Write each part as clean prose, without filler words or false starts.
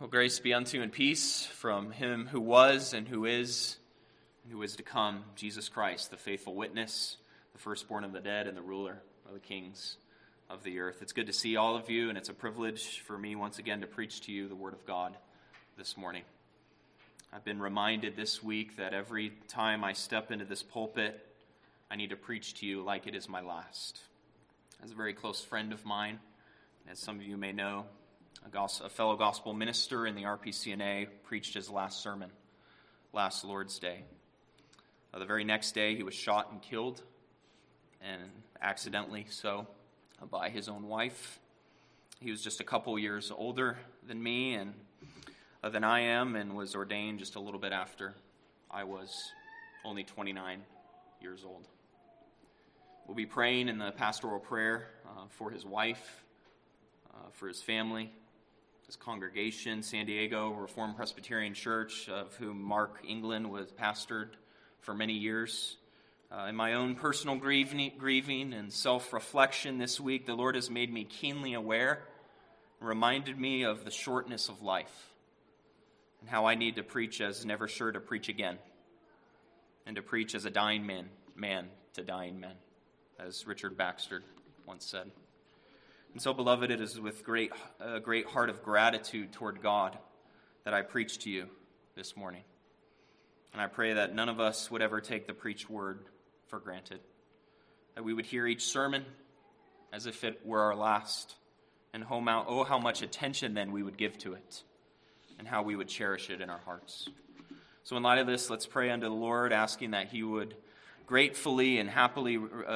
Well, grace be unto you and peace from him who was and who is to come, Jesus Christ, the faithful witness, the firstborn of the dead and the ruler of the kings of the earth. It's good to see all of you, and it's a privilege for me once again to preach to you the Word of God this morning. I've been reminded this week that every time I step into this pulpit, I need to preach to you like it is my last. As a very close friend of mine, as some of you may know, a fellow gospel minister in the RPCNA preached his last sermon last Lord's Day. The very next day, he was shot and killed, and accidentally so, by his own wife. He was just a couple years older than me and than I am, and was ordained just a little bit after I was only 29 years old. We'll be praying in the pastoral prayer for his wife, for his family, his congregation, San Diego Reformed Presbyterian Church, of whom Mark England was pastored for many years. In my own personal grieving and self-reflection this week, the Lord has made me keenly aware and reminded me of the shortness of life and how I need to preach as never sure to preach again, and to preach as a dying man to dying men, as Richard Baxter once said. And so, beloved, it is with great heart of gratitude toward God that I preach to you this morning. And I pray that none of us would ever take the preached word for granted, that we would hear each sermon as if it were our last, and how much attention then we would give to it, and how we would cherish it in our hearts. So in light of this, let's pray unto the Lord, asking that He would gratefully and happily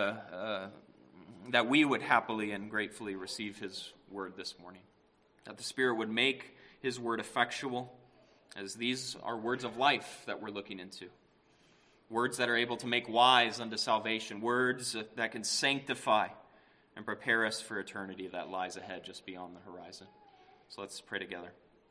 that we would happily and gratefully receive His word this morning. That the Spirit would make His word effectual, as these are words of life that we're looking into. Words that are able to make wise unto salvation. Words that can sanctify and prepare us for eternity that lies ahead just beyond the horizon. So let's pray together.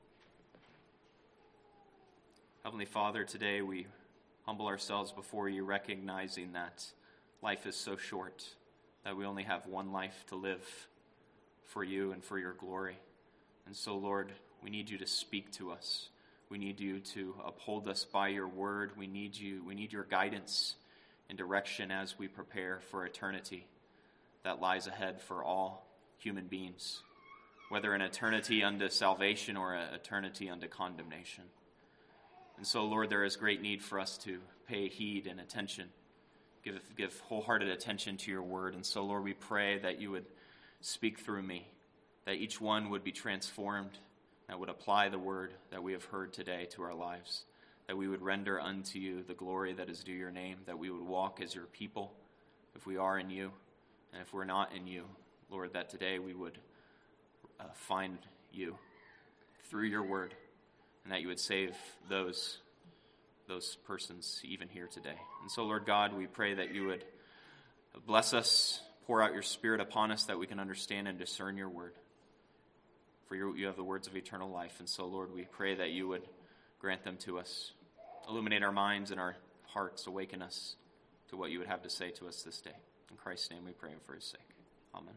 Heavenly Father, today we humble ourselves before you, recognizing that life is so short, that we only have one life to live for you and for your glory. And so, Lord, we need you to speak to us. We need you to uphold us by your word. We need your guidance and direction as we prepare for eternity that lies ahead for all human beings, whether an eternity unto salvation or an eternity unto condemnation. And so, Lord, there is great need for us to pay heed and attention, give wholehearted attention to your word. And so, Lord, we pray that you would speak through me, that each one would be transformed, that would apply the word that we have heard today to our lives, that we would render unto you the glory that is due your name, that we would walk as your people if we are in you, and if we're not in you, Lord, that today we would find you through your word, and that you would save those persons even here today. And so, Lord God, we pray that you would bless us, pour out your Spirit upon us, that we can understand and discern your word. For you have the words of eternal life. And so, Lord, we pray that you would grant them to us. Illuminate our minds and our hearts. Awaken us to what you would have to say to us this day. In Christ's name we pray and for his sake. Amen.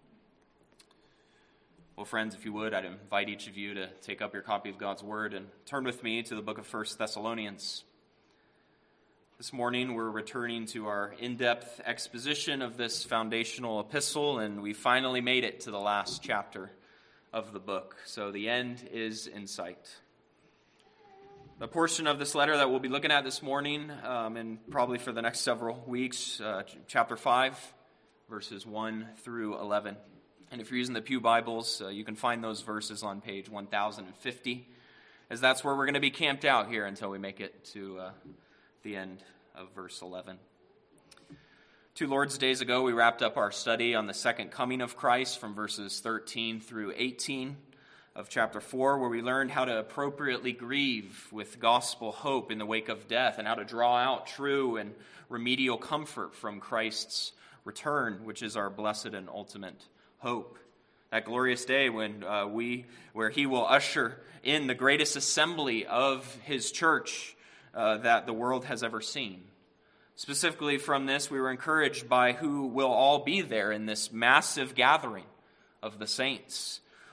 Well, friends, if you would, I'd invite each of you to take up your copy of God's Word and turn with me to the book of 1 Thessalonians. This morning, we're returning to our in-depth exposition of this foundational epistle, and we finally made it to the last chapter of the book. So the end is in sight. The portion of this letter that we'll be looking at this morning, and probably for the next several weeks, chapter 5, verses 1 through 11. And if you're using the Pew Bibles, you can find those verses on page 1050, as that's where we're going to be camped out here until we make it to the end of verse 11. 2 Lord's Days ago, we wrapped up our study on the second coming of Christ from verses 13 through 18 of chapter 4, where we learned how to appropriately grieve with gospel hope in the wake of death, and how to draw out true and remedial comfort from Christ's return, which is our blessed and ultimate hope. That glorious day where he will usher in the greatest assembly of his church that the world has ever seen. Specifically from this, we were encouraged by who will all be there in this massive gathering of the saints.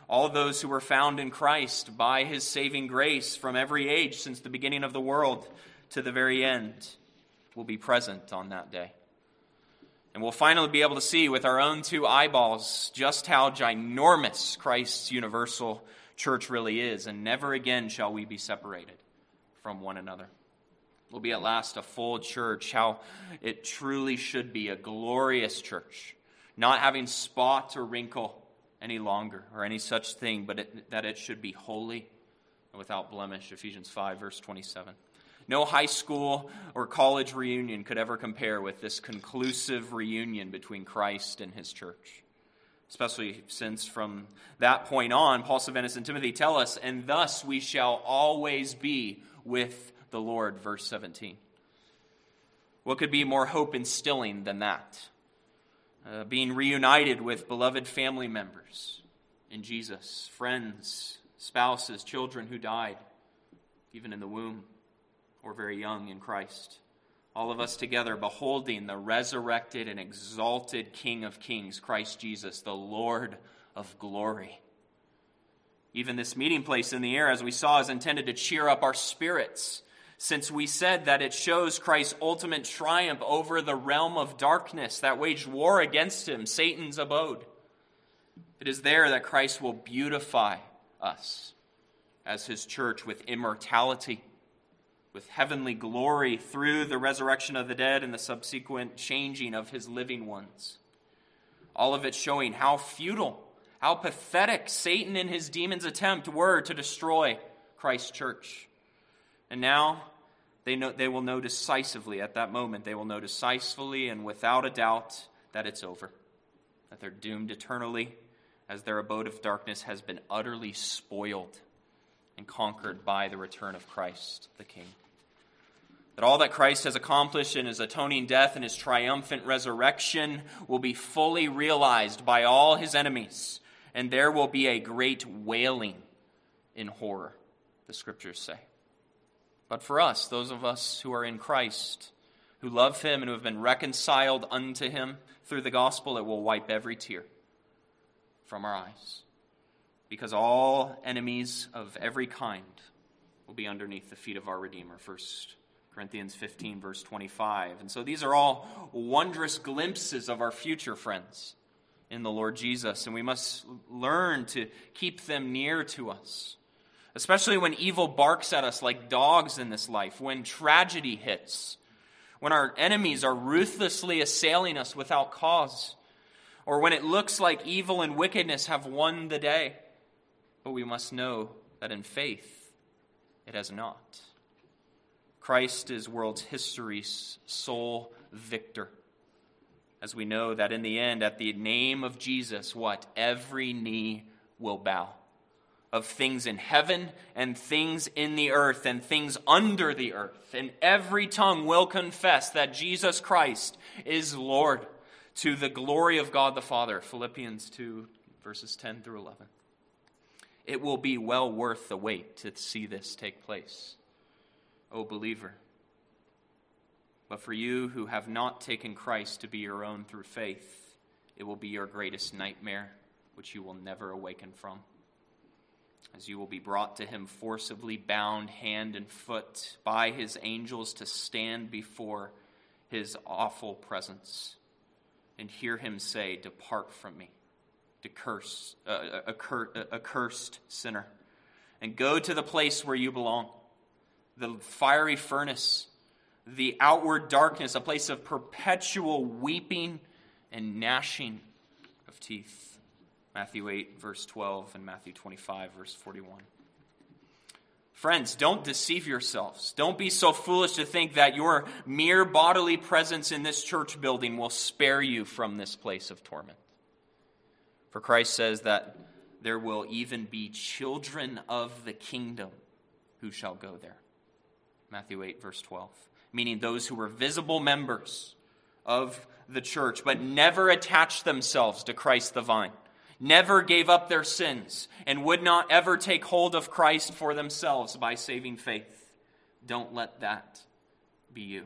All those who were found in Christ by his saving grace from every age since the beginning of the world to the very end will be present on that day. And we'll finally be able to see with our own two eyeballs just how ginormous Christ's universal church really is, and never again shall we be separated from one another. Will be at last a full church, how it truly should be, a glorious church, not having spot or wrinkle any longer or any such thing, but that it should be holy and without blemish. Ephesians 5, verse 27. No high school or college reunion could ever compare with this conclusive reunion between Christ and his church. Especially since from that point on, Paul, Silvanus, and Timothy tell us, and thus we shall always be with the Lord, verse 17. What could be more hope instilling than that? Being reunited with beloved family members in Jesus, friends, spouses, children who died, even in the womb, or very young in Christ. All of us together beholding the resurrected and exalted King of Kings, Christ Jesus, the Lord of glory. Even this meeting place in the air, as we saw, is intended to cheer up our spirits, since we said that it shows Christ's ultimate triumph over the realm of darkness that waged war against him, Satan's abode. It is there that Christ will beautify us as his church with immortality, with heavenly glory through the resurrection of the dead and the subsequent changing of his living ones. All of it showing how futile, how pathetic Satan and his demons' attempt were to destroy Christ's church. And now they will know decisively at that moment, they will know decisively and without a doubt that it's over, that they're doomed eternally as their abode of darkness has been utterly spoiled and conquered by the return of Christ the King. That all that Christ has accomplished in his atoning death and his triumphant resurrection will be fully realized by all his enemies, and there will be a great wailing in horror, the scriptures say. But for us, those of us who are in Christ, who love him and who have been reconciled unto him through the gospel, it will wipe every tear from our eyes. Because all enemies of every kind will be underneath the feet of our Redeemer. 1 Corinthians 15, verse 25. And so these are all wondrous glimpses of our future, friends, in the Lord Jesus. And we must learn to keep them near to us. Especially when evil barks at us like dogs in this life, when tragedy hits, when our enemies are ruthlessly assailing us without cause, or when it looks like evil and wickedness have won the day. But we must know that in faith, it has not. Christ is world history's sole victor. As we know that in the end, at the name of Jesus, what? Every knee will bow. Of things in heaven and things in the earth and things under the earth. And every tongue will confess that Jesus Christ is Lord, to the glory of God the Father. Philippians 2, verses 10 through 11. It will be well worth the wait to see this take place, O believer. But for you who have not taken Christ to be your own through faith, it will be your greatest nightmare, which you will never awaken from. As you will be brought to him forcibly bound hand and foot by his angels to stand before his awful presence and hear him say, "Depart from me, accursed sinner, and go to the place where you belong, the fiery furnace, the outward darkness, a place of perpetual weeping and gnashing of teeth." Matthew 8, verse 12, and Matthew 25, verse 41. Friends, don't deceive yourselves. Don't be so foolish to think that your mere bodily presence in this church building will spare you from this place of torment. For Christ says that there will even be children of the kingdom who shall go there. Matthew 8, verse 12. Meaning those who were visible members of the church, but never attached themselves to Christ the vine. Never gave up their sins, and would not ever take hold of Christ for themselves by saving faith. Don't let that be you.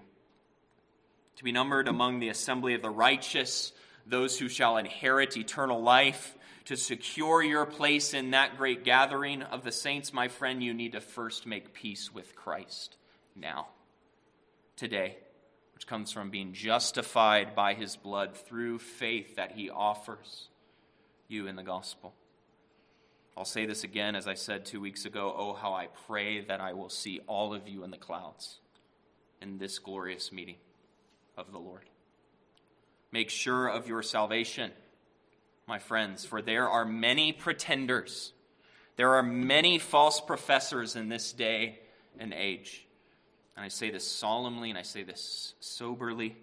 To be numbered among the assembly of the righteous, those who shall inherit eternal life, to secure your place in that great gathering of the saints, my friend, you need to first make peace with Christ now, today, which comes from being justified by his blood through faith that he offers you in the gospel. I'll say this again, as I said 2 weeks ago. Oh, how I pray that I will see all of you in the clouds in this glorious meeting of the Lord. Make sure of your salvation, my friends, for there are many pretenders. There are many false professors in this day and age. And I say this solemnly, and I say this somberly,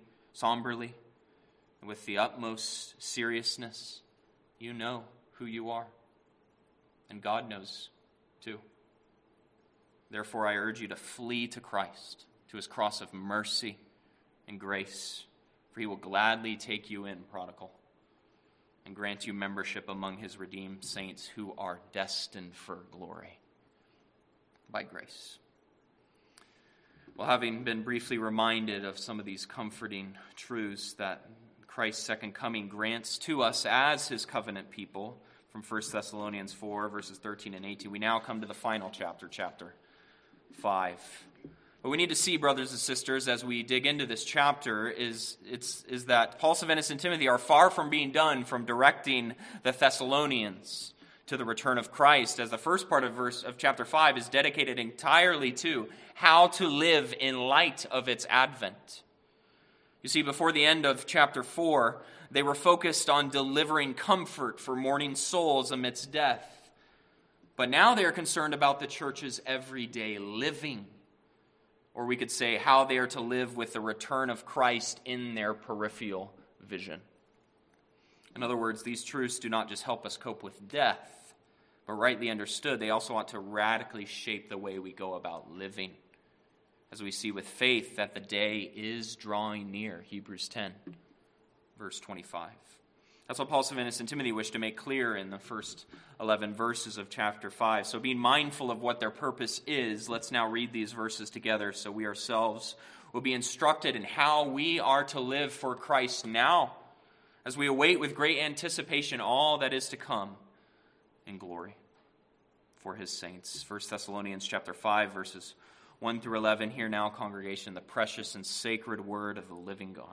and with the utmost seriousness. You know who you are. And God knows, too. Therefore, I urge you to flee to Christ, to his cross of mercy and grace, for he will gladly take you in, prodigal, and grant you membership among his redeemed saints who are destined for glory by grace. Well, having been briefly reminded of some of these comforting truths that Christ's second coming grants to us as his covenant people, from 1 Thessalonians 4, verses 13 and 18. We now come to the final chapter, chapter 5. What we need to see, brothers and sisters, as we dig into this chapter is that Paul, Silvanus, and Timothy are far from being done from directing the Thessalonians to the return of Christ, as the first part of chapter 5 is dedicated entirely to how to live in light of its advent. You see, before the end of chapter 4, they were focused on delivering comfort for mourning souls amidst death. But now they are concerned about the church's everyday living. Or we could say how they are to live with the return of Christ in their peripheral vision. In other words, these truths do not just help us cope with death, but rightly understood, they also ought to radically shape the way we go about living. As we see with faith that the day is drawing near, Hebrews 10. Verse 25. That's what Paul, Silvanus, and Timothy wish to make clear in the first 11 verses of chapter 5. So being mindful of what their purpose is, let's now read these verses together so we ourselves will be instructed in how we are to live for Christ now, as we await with great anticipation all that is to come in glory for his saints. 1 Thessalonians chapter 5, verses 1 through 11. Hear now, congregation, the precious and sacred word of the living God.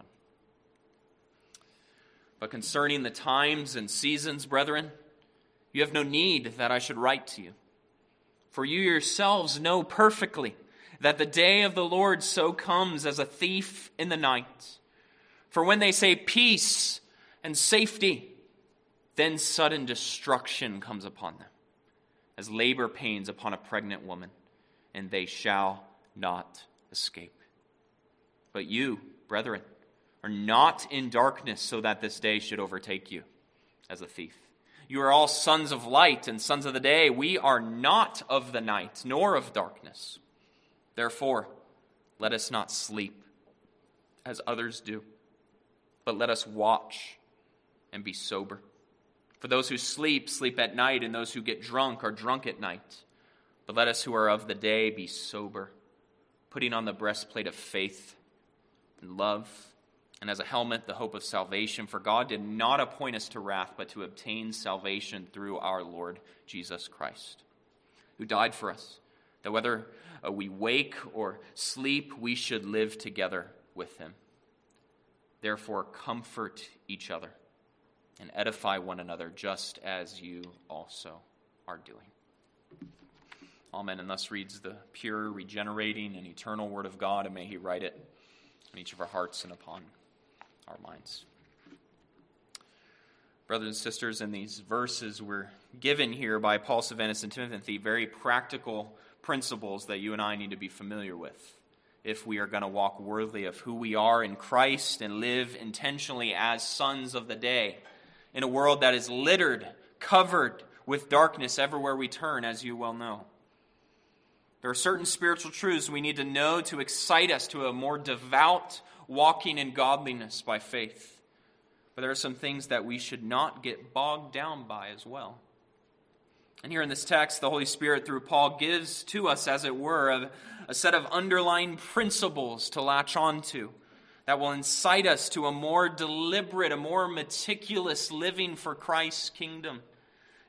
But concerning the times and seasons, brethren, you have no need that I should write to you. For you yourselves know perfectly that the day of the Lord so comes as a thief in the night. For when they say peace and safety, then sudden destruction comes upon them, as labor pains upon a pregnant woman, and they shall not escape. But you, brethren, are not in darkness so that this day should overtake you as a thief. You are all sons of light and sons of the day. We are not of the night, nor of darkness. Therefore, let us not sleep as others do, but let us watch and be sober. For those who sleep, sleep at night, and those who get drunk are drunk at night. But let us who are of the day be sober, putting on the breastplate of faith and love, and as a helmet, the hope of salvation. For God did not appoint us to wrath, but to obtain salvation through our Lord Jesus Christ, who died for us, that whether we wake or sleep, we should live together with him. Therefore, comfort each other and edify one another, just as you also are doing. Amen. And thus reads the pure, regenerating, and eternal word of God, and may he write it in each of our hearts and upon our minds. Brothers and sisters, in these verses we're given here by Paul, Silvanus, and Timothy very practical principles that you and I need to be familiar with if we are going to walk worthy of who we are in Christ and live intentionally as sons of the day in a world that is littered, covered with darkness everywhere we turn, as you well know. There are certain spiritual truths we need to know to excite us to a more devout walking in godliness by faith. But there are some things that we should not get bogged down by as well. And here in this text, the Holy Spirit, through Paul, gives to us, as it were, a set of underlying principles to latch onto that will incite us to a more deliberate, a more meticulous living for Christ's kingdom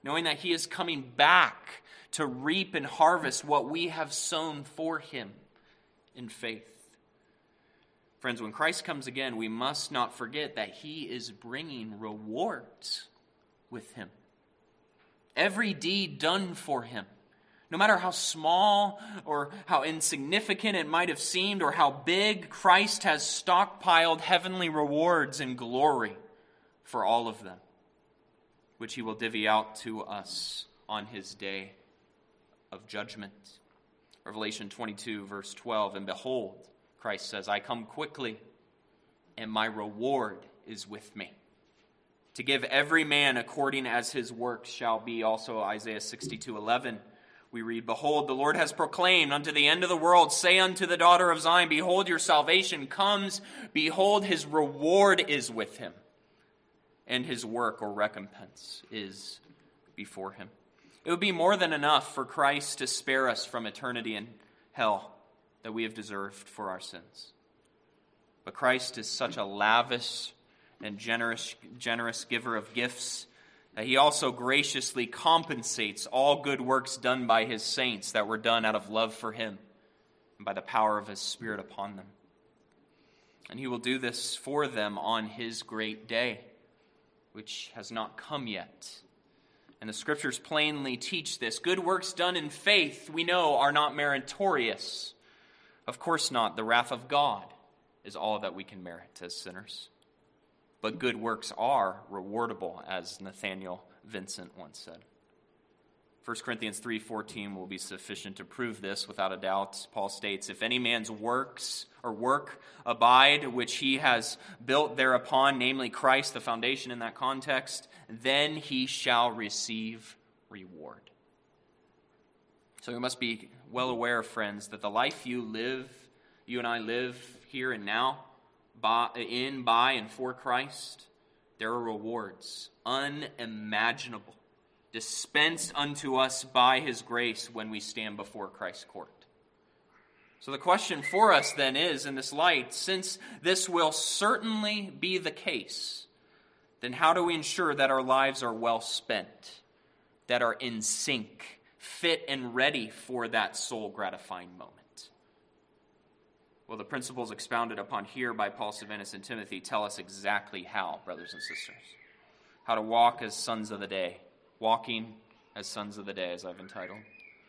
knowing that he is coming back to reap and harvest what we have sown for him in faith. Friends, when Christ comes again, we must not forget that he is bringing rewards with him. Every deed done for him, no matter how small or how insignificant it might have seemed or how big, Christ has stockpiled heavenly rewards and glory for all of them, which he will divvy out to us on his day of judgment. Revelation 22, verse 12, and behold, Christ says, I come quickly, and my reward is with me, to give every man according as his works shall be. Also Isaiah 62:11, we read, behold, the Lord has proclaimed unto the end of the world, say unto the daughter of Zion, behold, your salvation comes, behold, his reward is with him, and his work or recompense is before him. It would be more than enough for Christ to spare us from eternity in hell that we have deserved for our sins. But Christ is such a lavish and generous giver of gifts that he also graciously compensates all good works done by his saints that were done out of love for him and by the power of his Spirit upon them. And he will do this for them on his great day, which has not come yet. And the scriptures plainly teach this. Good works done in faith, we know, are not meritorious. Of course not. The wrath of God is all that we can merit as sinners. But good works are rewardable, as Nathaniel Vincent once said. 1 Corinthians 3:14 will be sufficient to prove this without a doubt. Paul states, if any man's works or work abide, which he has built thereupon, namely Christ, the foundation in that context, then he shall receive reward. So we must be well aware, friends, that the life you and I live here and now, by and for Christ, there are rewards unimaginable, dispensed unto us by his grace when we stand before Christ's court. So the question for us then is, in this light, since this will certainly be the case, then how do we ensure that our lives are well spent, that are in sync, fit and ready for that soul-gratifying moment? Well, the principles expounded upon here by Paul, Silvanus, and Timothy tell us exactly how, brothers and sisters. How to walk as sons of the day. Walking as sons of the day, as I've entitled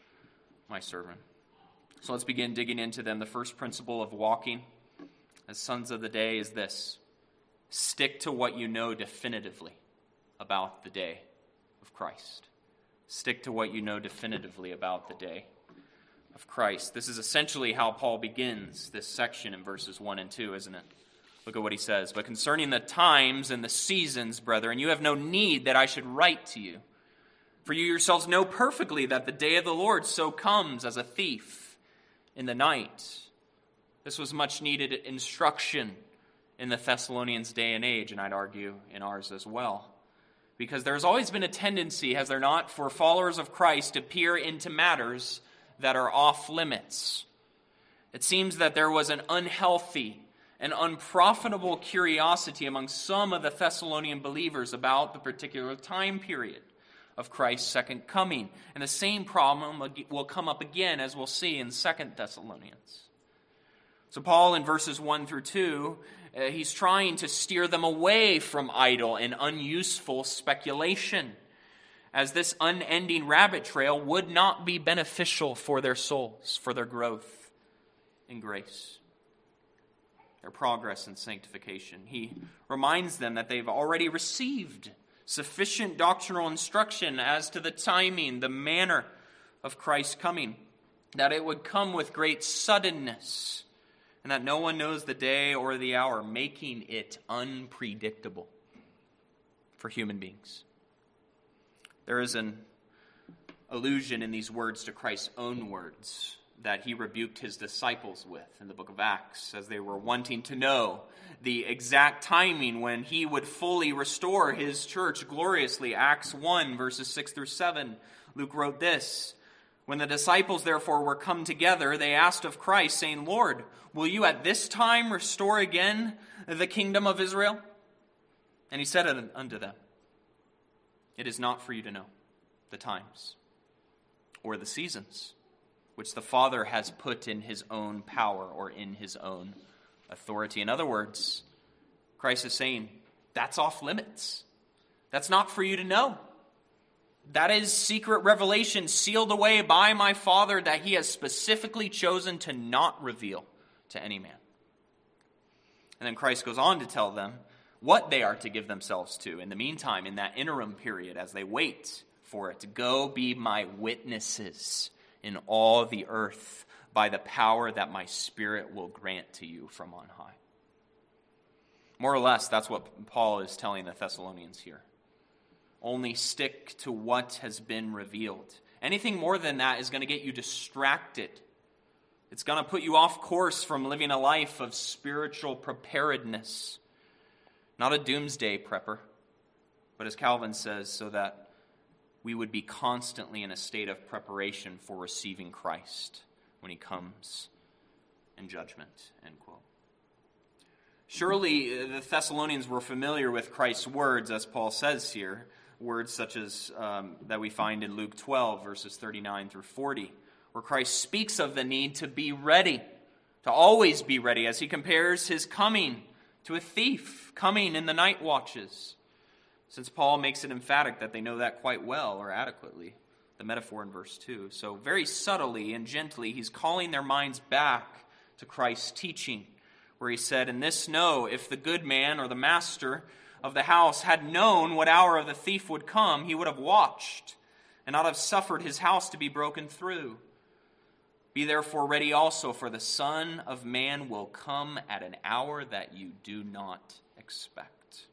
my sermon. So let's begin digging into them. The first principle of walking as sons of the day is this. Stick to what you know definitively about the day of Christ. Stick to what you know definitively about the day of Christ. This is essentially how Paul begins this section in verses 1 and 2, isn't it? Look at what he says. But concerning the times and the seasons, brethren, you have no need that I should write to you. For you yourselves know perfectly that the day of the Lord so comes as a thief in the night. This was much needed instruction in the Thessalonians' day and age, and I'd argue in ours as well. Because there's always been a tendency, has there not, for followers of Christ to peer into matters that are off limits. It seems that there was an unhealthy and unprofitable curiosity among some of the Thessalonian believers about the particular time period of Christ's second coming. And the same problem will come up again, as we'll see in 2 Thessalonians. So Paul, in verses 1 through 2, he's trying to steer them away from idle and unuseful speculation, as this unending rabbit trail would not be beneficial for their souls, for their growth in grace, their progress in sanctification. He reminds them that they've already received sufficient doctrinal instruction as to the timing, the manner of Christ's coming, that it would come with great suddenness, and that no one knows the day or the hour, making it unpredictable for human beings. There is an allusion in these words to Christ's own words that he rebuked his disciples with in the book of Acts, as they were wanting to know the exact timing when he would fully restore his church gloriously. Acts 1, verses 6 through 7, Luke wrote this, when the disciples therefore were come together, they asked of Christ, saying, Lord, will you at this time restore again the kingdom of Israel? And he said unto them, it is not for you to know the times or the seasons, which the Father has put in his own power or in his own authority. In other words, Christ is saying, that's off limits. That's not for you to know. That is secret revelation sealed away by my Father that he has specifically chosen to not reveal to any man. And then Christ goes on to tell them what they are to give themselves to. In the meantime, in that interim period, as they wait for it, go be my witnesses in all the earth by the power that my Spirit will grant to you from on high. More or less, that's what Paul is telling the Thessalonians here. Only stick to what has been revealed. Anything more than that is going to get you distracted. It's going to put you off course from living a life of spiritual preparedness. Not a doomsday prepper, but as Calvin says, so that we would be constantly in a state of preparation for receiving Christ when he comes in judgment, end quote. Surely the Thessalonians were familiar with Christ's words, as Paul says here, words such as that we find in Luke 12, verses 39 through 40, where Christ speaks of the need to be ready, to always be ready, as he compares his coming to a thief coming in the night watches. Since Paul makes it emphatic that they know that quite well or adequately, the metaphor in verse 2. So very subtly and gently, he's calling their minds back to Christ's teaching, where he said, "In this know, if the good man or the master of the house had known what hour of the thief would come, he would have watched and not have suffered his house to be broken through. Be therefore ready also, for the Son of Man will come at an hour that you do not expect."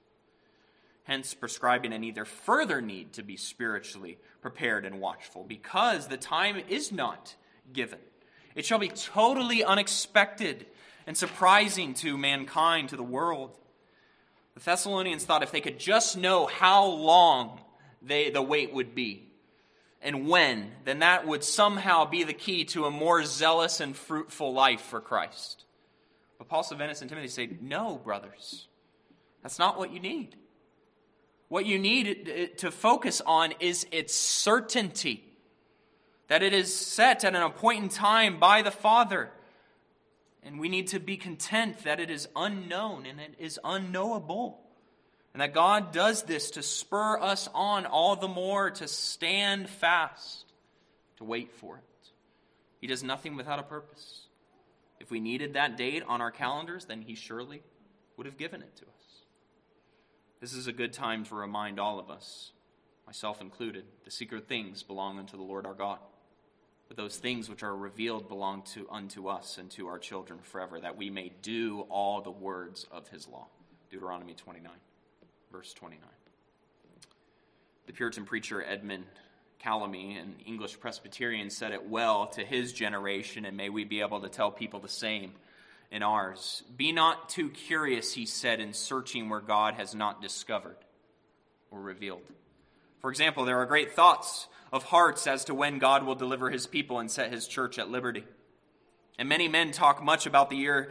Hence prescribing an either further need to be spiritually prepared and watchful, because the time is not given. It shall be totally unexpected and surprising to mankind, to the world. The Thessalonians thought if they could just know how long the wait would be and when, then that would somehow be the key to a more zealous and fruitful life for Christ. But Paul, Silvanus, and Timothy say, no, brothers, that's not what you need. What you need to focus on is its certainty, that it is set at an appointed time by the Father. And we need to be content that it is unknown and it is unknowable. And that God does this to spur us on all the more to stand fast, to wait for it. He does nothing without a purpose. If we needed that date on our calendars, then he surely would have given it to us. This is a good time to remind all of us, myself included, the secret things belong unto the Lord our God. But those things which are revealed belong unto us and to our children forever, that we may do all the words of his law. Deuteronomy 29, verse 29. The Puritan preacher Edmund Calamy, an English Presbyterian, said it well to his generation, and may we be able to tell people the same in ours. Be not too curious, he said, in searching where God has not discovered or revealed. For example, there are great thoughts of hearts as to when God will deliver his people and set his church at liberty. And many men talk much about the year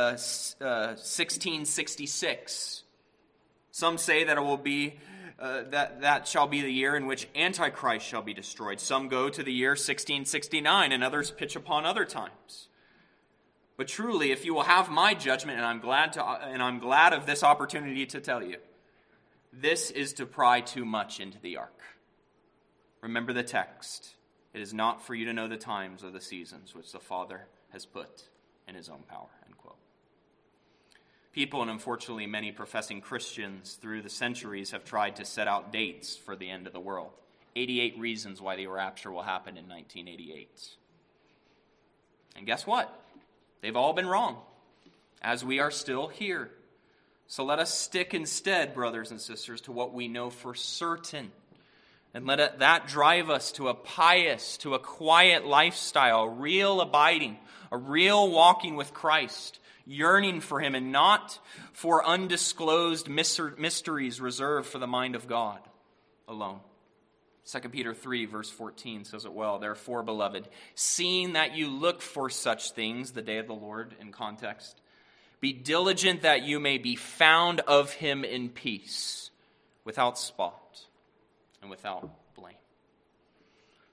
1666. Some say that it will be that shall be the year in which Antichrist shall be destroyed. Some go to the year 1669, and others pitch upon other times. But truly, if you will have my judgment, and I'm glad of this opportunity to tell you, this is to pry too much into the ark. Remember the text. It is not for you to know the times or the seasons which the Father has put in his own power. End quote. People, and unfortunately many professing Christians through the centuries, have tried to set out dates for the end of the world. 88 reasons why the rapture will happen in 1988. And guess what? They've all been wrong, as we are still here. So let us stick instead, brothers and sisters, to what we know for certain. And let that drive us to a pious, to a quiet lifestyle, real abiding, a real walking with Christ, yearning for him and not for undisclosed mysteries reserved for the mind of God alone. 2 Peter 3, verse 14 says it well. Therefore, beloved, seeing that you look for such things, the day of the Lord in context, be diligent that you may be found of him in peace, without spot and without blame.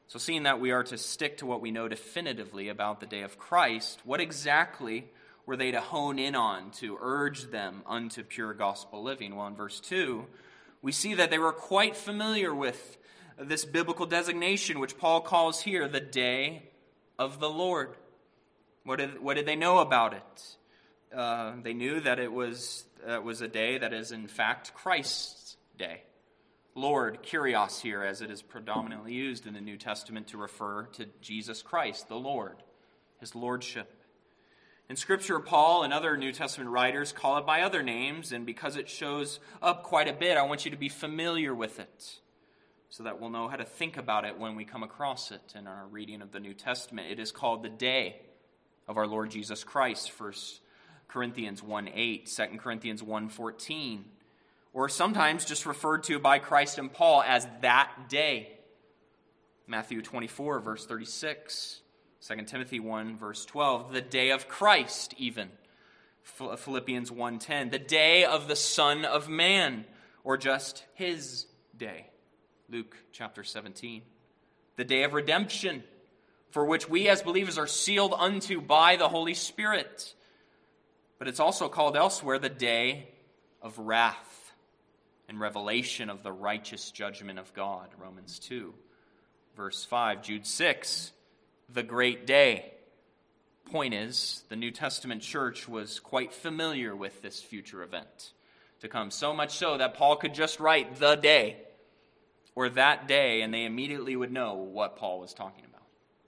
So seeing that we are to stick to what we know definitively about the day of Christ, what exactly were they to hone in on to urge them unto pure gospel living? Well, in verse 2, we see that they were quite familiar with this biblical designation, which Paul calls here the day of the Lord. What did they know about it? They knew that it was a day that is in fact Christ's day. Lord, Kyrios here, as it is predominantly used in the New Testament to refer to Jesus Christ, the Lord, his lordship. In Scripture, Paul and other New Testament writers call it by other names, and because it shows up quite a bit, I want you to be familiar with it so that we'll know how to think about it when we come across it in our reading of the New Testament. It is called the day of our Lord Jesus Christ, 1 Corinthians 1:8, 2 Corinthians 1:14, or sometimes just referred to by Christ and Paul as that day. Matthew 24, verse 36, 2 Timothy 1, verse 12, the day of Christ even. Philippians 1:10, the day of the Son of Man, or just his day. Luke chapter 17, the day of redemption, for which we as believers are sealed unto by the Holy Spirit. But it's also called elsewhere the day of wrath and revelation of the righteous judgment of God. Romans 2, verse 5. Jude 6, the great day. Point is, the New Testament church was quite familiar with this future event to come, so much so that Paul could just write the day or that day, and they immediately would know what Paul was talking about.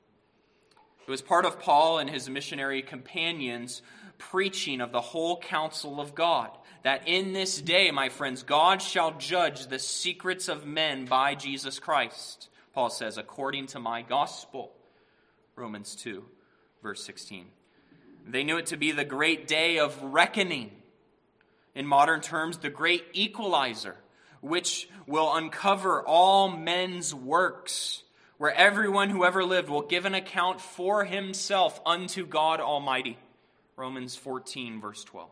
It was part of Paul and his missionary companions' preaching of the whole counsel of God, that in this day, my friends, God shall judge the secrets of men by Jesus Christ. Paul says, according to my gospel. Romans 2, verse 16. They knew it to be the great day of reckoning. In modern terms, the great equalizer, which will uncover all men's works, where everyone who ever lived will give an account for himself unto God Almighty. Romans 14, verse 12.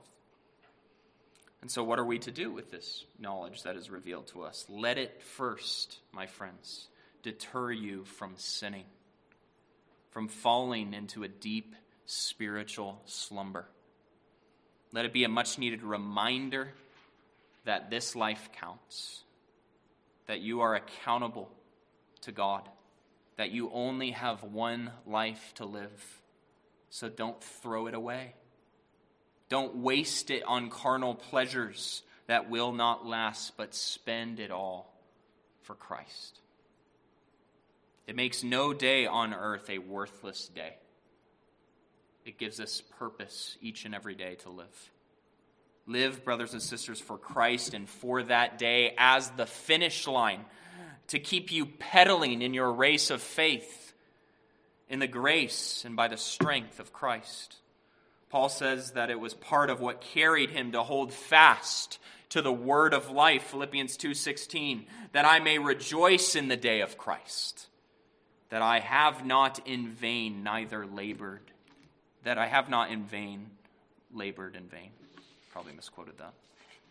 And so what are we to do with this knowledge that is revealed to us? Let it first, my friends, deter you from sinning, from falling into a deep spiritual slumber. Let it be a much-needed reminder that this life counts, that you are accountable to God, that you only have one life to live. So don't throw it away. Don't waste it on carnal pleasures that will not last, but spend it all for Christ. It makes no day on earth a worthless day. It gives us purpose each and every day to live. Live, brothers and sisters, for Christ and for that day as the finish line to keep you pedaling in your race of faith in the grace and by the strength of Christ. Paul says that it was part of what carried him to hold fast to the word of life, Philippians 2:16, that I may rejoice in the day of Christ, that I have not in vain neither labored, that I have not in vain labored in vain. Probably misquoted that.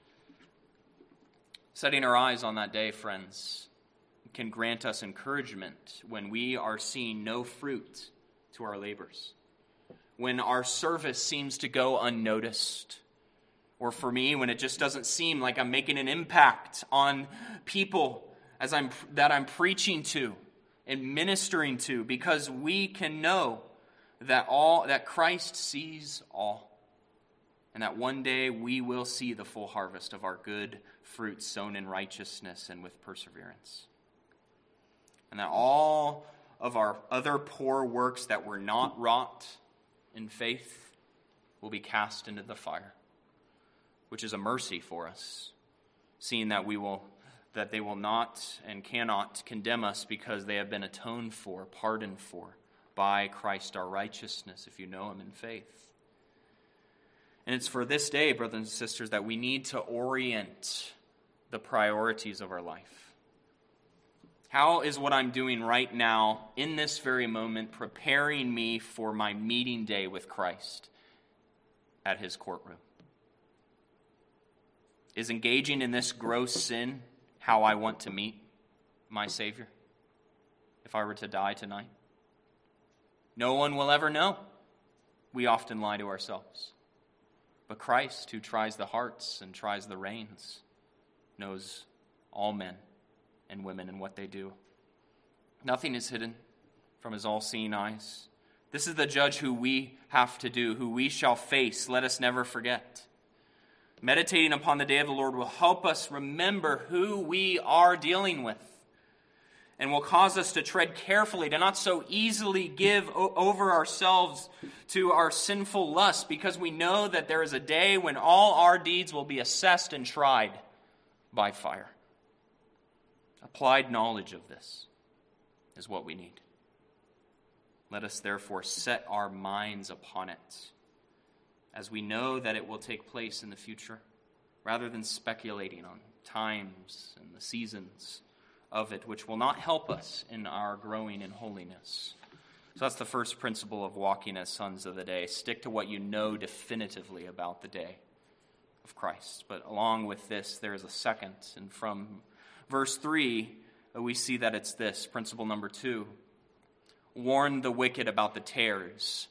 Setting our eyes on that day, friends, can grant us encouragement when we are seeing no fruit to our labors, when our service seems to go unnoticed, or for me, when it just doesn't seem like I'm making an impact on people that I'm preaching to and ministering to, because we can know that Christ sees all, and that one day we will see the full harvest of our good fruit sown in righteousness and with perseverance. And that all of our other poor works that were not wrought in faith will be cast into the fire, which is a mercy for us, seeing that they will not and cannot condemn us because they have been atoned for, pardoned for by Christ our righteousness, if you know him in faith. And it's for this day, brothers and sisters, that we need to orient the priorities of our life. How is what I'm doing right now, in this very moment, preparing me for my meeting day with Christ at his courtroom? Is engaging in this gross sin how I want to meet my Savior? if I were to die tonight? No one will ever know. We often lie to ourselves. But Christ, who tries the hearts and tries the reins, knows all men and women and what they do. Nothing is hidden from his all-seeing eyes. This is the judge who we have to do, who we shall face. Let us never forget. Meditating upon the day of the Lord will help us remember who we are dealing with, and will cause us to tread carefully, to not so easily give over ourselves to our sinful lusts, because we know that there is a day when all our deeds will be assessed and tried by fire. Applied knowledge of this is what we need. Let us therefore set our minds upon it, as we know that it will take place in the future, rather than speculating on times and the seasons of it, which will not help us in our growing in holiness. So that's the first principle of walking as sons of the day. Stick to what you know definitively about the day of Christ. But along with this, there is a second. And from verse 3, we see that it's this. Principle number 2. Warn the wicked about the terrors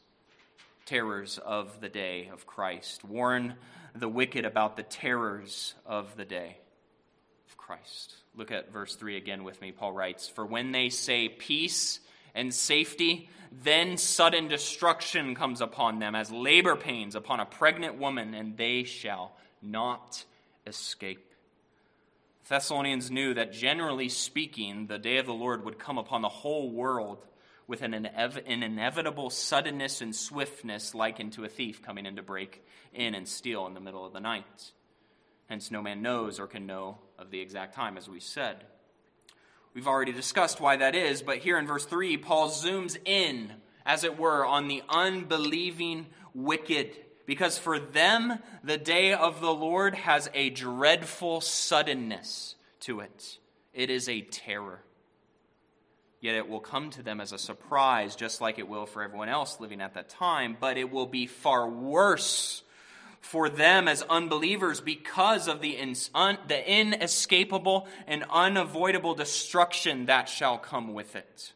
of the day of Christ. Warn the wicked about the terrors of the day of Christ. Look at verse 3 again with me. Paul writes, "For when they say peace and safety, then sudden destruction comes upon them as labor pains upon a pregnant woman, and they shall not escape." The Thessalonians knew that generally speaking, the day of the Lord would come upon the whole world with an inevitable suddenness and swiftness likened to a thief coming in to break in and steal in the middle of the night. Hence, no man knows or can know of the exact time, as we said. We've already discussed why that is, but here in verse 3, Paul zooms in, as it were, on the unbelieving wicked, because for them, the day of the Lord has a dreadful suddenness to it. It is a terror. Yet it will come to them as a surprise, just like it will for everyone else living at that time, but it will be far worse for them as unbelievers because of the inescapable and unavoidable destruction that shall come with it.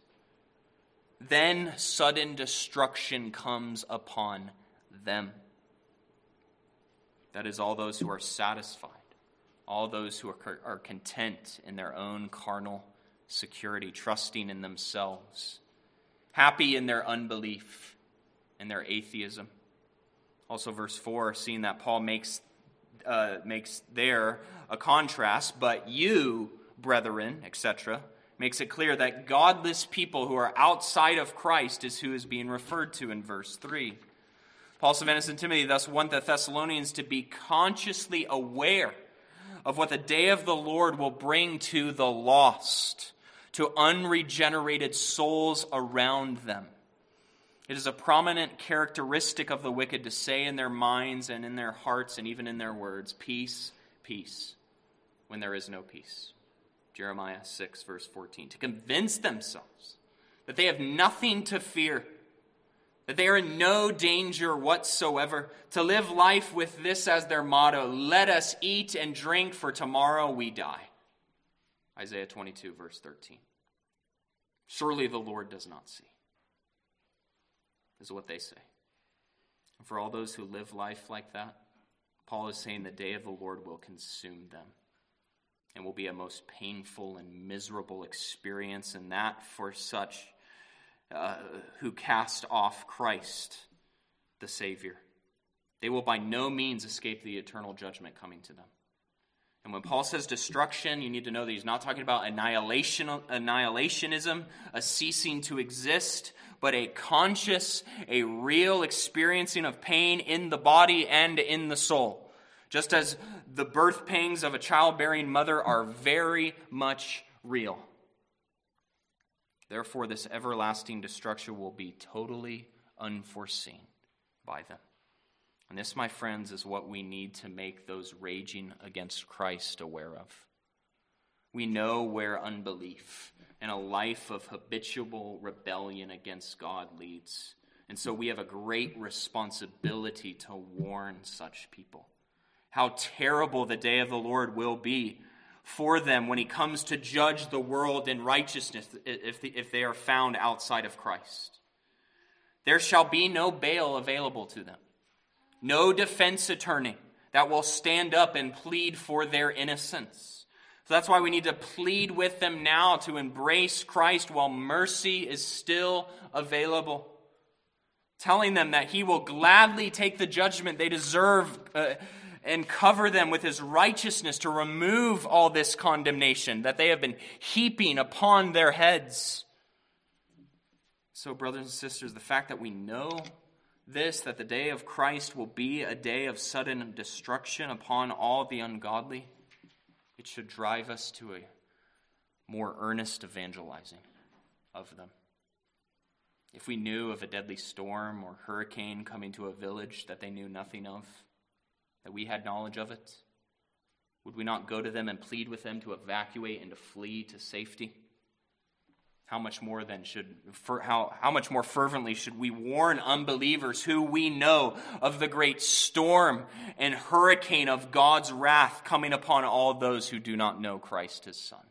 Then sudden destruction comes upon them. That is, all those who are satisfied, all those who are content in their own carnal security, trusting in themselves, happy in their unbelief and their atheism. Also, verse 4, seeing that Paul makes there a contrast, but you, brethren, etc., makes it clear that godless people who are outside of Christ is who is being referred to in verse 3. Paul, Silvanus, and Timothy thus want the Thessalonians to be consciously aware of what the day of the Lord will bring to the lost, to unregenerated souls around them. It is a prominent characteristic of the wicked to say in their minds and in their hearts and even in their words, peace, peace, when there is no peace. Jeremiah 6, verse 14. To convince themselves that they have nothing to fear, that they are in no danger whatsoever, to live life with this as their motto, let us eat and drink, for tomorrow we die. Isaiah 22, verse 13. Surely the Lord does not see, is what they say. And for all those who live life like that, Paul is saying the day of the Lord will consume them and will be a most painful and miserable experience, and that for such who cast off Christ, the Savior. They will by no means escape the eternal judgment coming to them. And when Paul says destruction, you need to know that he's not talking about annihilationism, a ceasing to exist, but a conscious, a real experiencing of pain in the body and in the soul. Just as the birth pangs of a childbearing mother are very much real. Therefore, this everlasting destruction will be totally unforeseen by them. And this, my friends, is what we need to make those raging against Christ aware of. We know where unbelief and a life of habitual rebellion against God leads. And so we have a great responsibility to warn such people. How terrible the day of the Lord will be for them when he comes to judge the world in righteousness if they are found outside of Christ. There shall be no bail available to them, no defense attorney that will stand up and plead for their innocence. So that's why we need to plead with them now to embrace Christ while mercy is still available. Telling them that he will gladly take the judgment they deserve and cover them with his righteousness to remove all this condemnation that they have been heaping upon their heads. So, brothers and sisters, the fact that we know this, that the day of Christ will be a day of sudden destruction upon all the ungodly, it should drive us to a more earnest evangelizing of them. If we knew of a deadly storm or hurricane coming to a village that they knew nothing of, that we had knowledge of it, would we not go to them and plead with them to evacuate and to flee to safety? How much more fervently should we warn unbelievers who we know of the great storm and hurricane of God's wrath coming upon all those who do not know Christ his Son?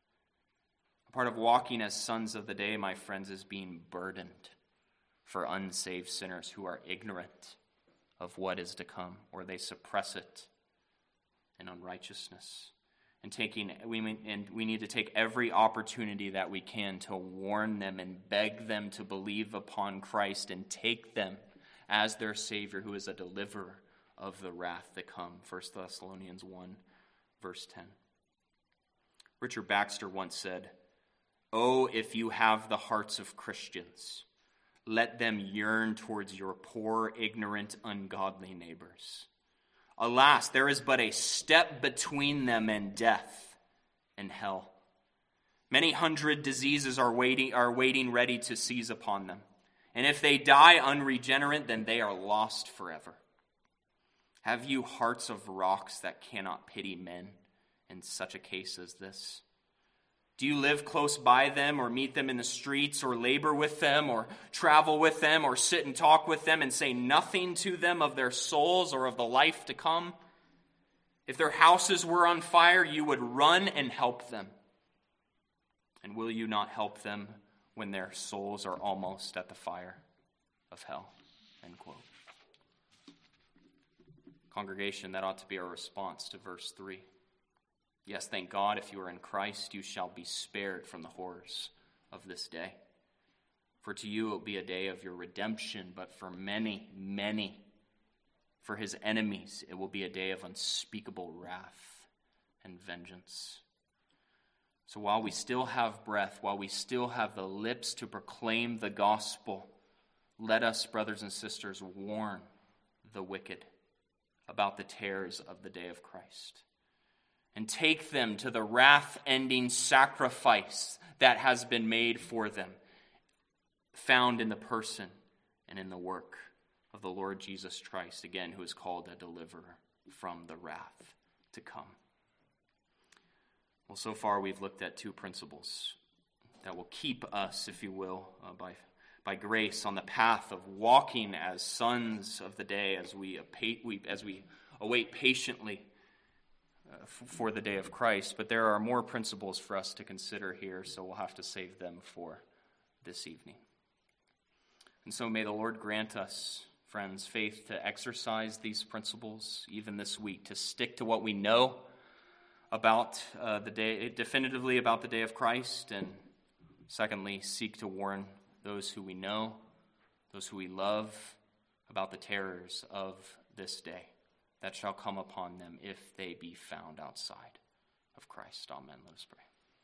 A part of walking as sons of the day, my friends, is being burdened for unsaved sinners who are ignorant of what is to come, or they suppress it in unrighteousness. We need to take every opportunity that we can to warn them and beg them to believe upon Christ and take them as their Savior, who is a deliverer of the wrath to come. 1 Thessalonians 1, verse 10. Richard Baxter once said, "Oh, if you have the hearts of Christians, let them yearn towards your poor, ignorant, ungodly neighbors. Alas, there is but a step between them and death and hell. Many hundred diseases are waiting ready to seize upon them. And if they die unregenerate, then they are lost forever. Have you hearts of rocks that cannot pity men in such a case as this? Do you live close by them, or meet them in the streets, or labor with them, or travel with them, or sit and talk with them and say nothing to them of their souls or of the life to come? If their houses were on fire, you would run and help them. And will you not help them when their souls are almost at the fire of hell?" End quote. Congregation, that ought to be our response to verse 3. Yes, thank God, if you are in Christ, you shall be spared from the horrors of this day. For to you it will be a day of your redemption, but for many, for his enemies, it will be a day of unspeakable wrath and vengeance. So while we still have breath, while we still have the lips to proclaim the gospel, let us, brothers and sisters, warn the wicked about the terrors of the day of Christ, and take them to the wrath-ending sacrifice that has been made for them, found in the person and in the work of the Lord Jesus Christ, again, who is called a deliverer from the wrath to come. Well, so far we've looked at two principles that will keep us, if you will, by grace on the path of walking as sons of the day as we await patiently for the day of Christ. But there are more principles for us to consider here, so we'll have to save them for this evening. And so may the Lord grant us, friends, faith to exercise these principles even this week, to stick to what we know about the day, definitively about the day of Christ, and secondly, seek to warn those who we know, those who we love, about the terrors of this day that shall come upon them if they be found outside of Christ. Amen. Let us pray.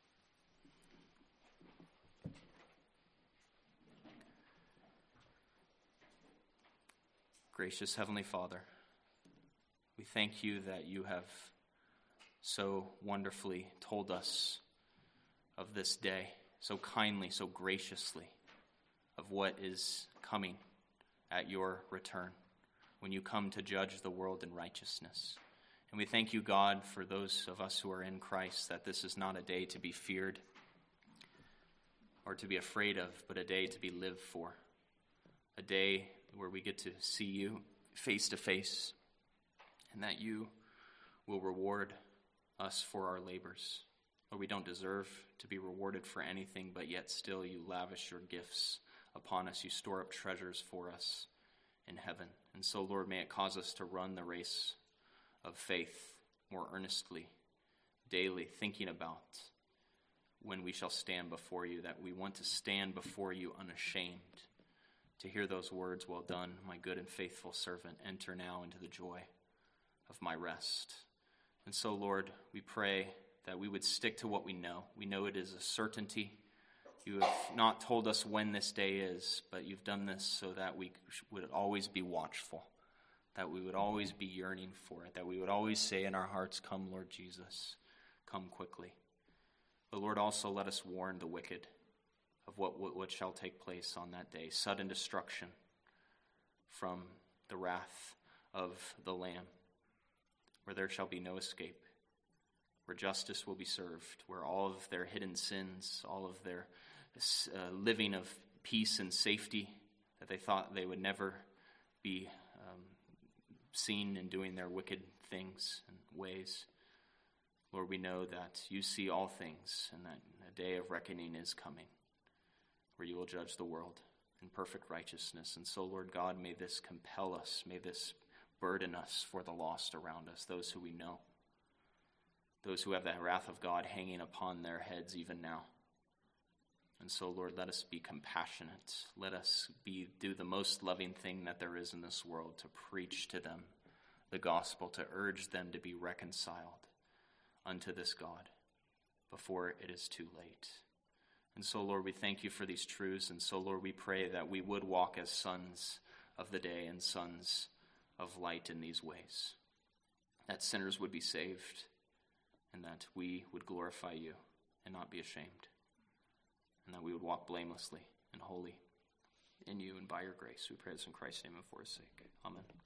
Gracious Heavenly Father, we thank you that you have so wonderfully told us of this day, so kindly, so graciously, of what is coming at your return, when you come to judge the world in righteousness. And we thank you, God, for those of us who are in Christ, that this is not a day to be feared or to be afraid of, but a day to be lived for, a day where we get to see you face to face, and that you will reward us for our labors. Lord, we don't deserve to be rewarded for anything, but yet still you lavish your gifts upon us. You store up treasures for us in heaven. And so, Lord, may it cause us to run the race of faith more earnestly, daily, thinking about when we shall stand before you, that we want to stand before you unashamed, to hear those words, "Well done, my good and faithful servant, enter now into the joy of my rest." And so, Lord, we pray that we would stick to what we know. We know it is a certainty. You have not told us when this day is, but you've done this so that we would always be watchful, that we would always be yearning for it, that we would always say in our hearts, "Come, Lord Jesus, come quickly." But Lord, also let us warn the wicked of what shall take place on that day, sudden destruction from the wrath of the Lamb, where there shall be no escape, where justice will be served, where all of their hidden sins, all of their living of peace and safety that they thought they would never be seen in doing their wicked things and ways. Lord, we know that you see all things and that a day of reckoning is coming where you will judge the world in perfect righteousness. And so, Lord God, may this compel us, may this burden us for the lost around us, those who we know, those who have the wrath of God hanging upon their heads even now. And so, Lord, let us be compassionate. Let us do the most loving thing that there is in this world, to preach to them the gospel, to urge them to be reconciled unto this God before it is too late. And so, Lord, we thank you for these truths. And so, Lord, we pray that we would walk as sons of the day and sons of light in these ways, that sinners would be saved, and that we would glorify you and not be ashamed, and that we would walk blamelessly and holy in you and by your grace. We pray this in Christ's name and for his sake. Amen.